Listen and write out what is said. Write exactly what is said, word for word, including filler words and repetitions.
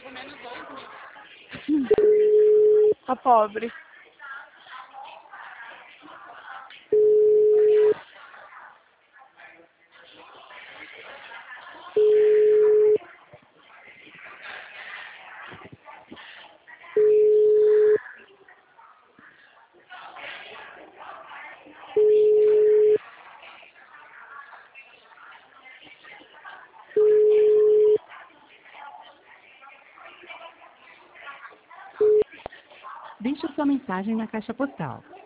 A pobre. Deixe sua mensagem na caixa postal.